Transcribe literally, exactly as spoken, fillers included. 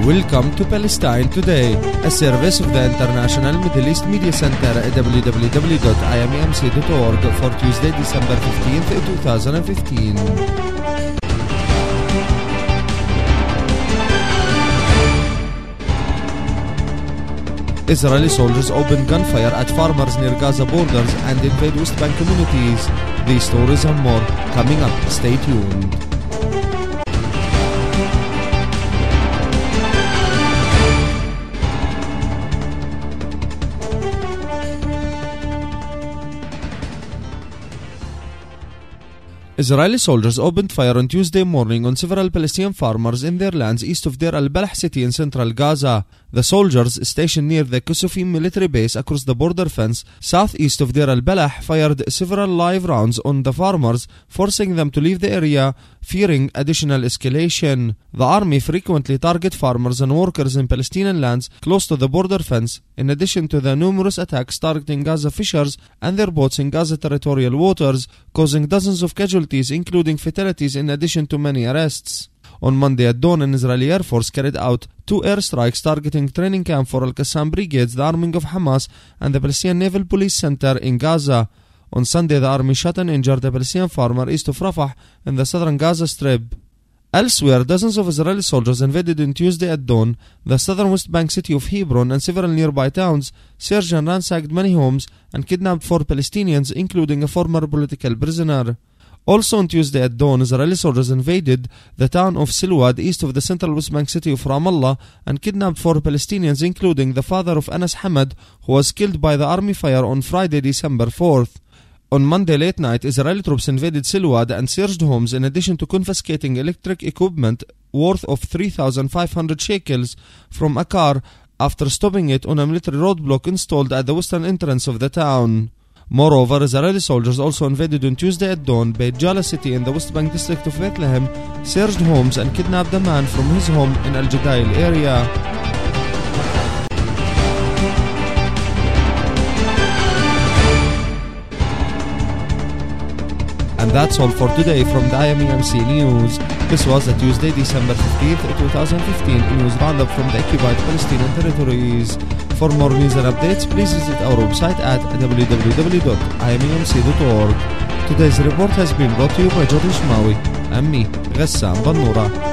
Welcome to Palestine Today, a service of the International Middle East Media Center at w w w dot i m e m c dot org for Tuesday, December fifteenth, twenty fifteen. Israeli soldiers opened gunfire at farmers near Gaza borders and invade West Bank communities. These stories and more coming up. Stay tuned. Israeli soldiers opened fire on Tuesday morning on several Palestinian farmers in their lands east of Deir al-Balah city in central Gaza. The soldiers stationed near the Kusufim military base across the border fence southeast of Deir al-Balah fired several live rounds on the farmers, forcing them to leave the area, fearing additional escalation. The army frequently target farmers and workers in Palestinian lands close to the border fence, in addition to the numerous attacks targeting Gaza fishers and their boats in Gaza territorial waters, causing dozens of casualties, including fatalities in addition to many arrests. On Monday at dawn, an Israeli Air Force carried out two airstrikes targeting training camp for Al-Qassam Brigades, the arming of Hamas, and the Palestinian Naval Police Center in Gaza. On Sunday, the army shot and injured a Palestinian farmer east of Rafah in the southern Gaza Strip. Elsewhere, dozens of Israeli soldiers invaded on Tuesday at dawn the southern West Bank city of Hebron and several nearby towns, searched and ransacked many homes, and kidnapped four Palestinians, including a former political prisoner. Also on Tuesday at dawn, Israeli soldiers invaded the town of Silwad east of the central West Bank city of Ramallah and kidnapped four Palestinians, including the father of Anas Hamad, who was killed by the army fire on Friday, December fourth. On Monday late night, Israeli troops invaded Silwad and searched homes in addition to confiscating electric equipment worth of three thousand five hundred shekels from a car after stopping it on a military roadblock installed at the western entrance of the town. Moreover, Israeli soldiers also invaded on Tuesday at dawn Beit Jala city in the West Bank district of Bethlehem, searched homes and kidnapped a man from his home in Al-Jadail area. And that's all for today from the I M E M C News. This was a Tuesday, December fifteenth, twenty fifteen news roundup from the occupied Palestinian territories. For more news and updates, please visit our website at w w w dot i m e m c dot org. Today's report has been brought to you by Jordan Shmawi and me, Ghessam Bannura.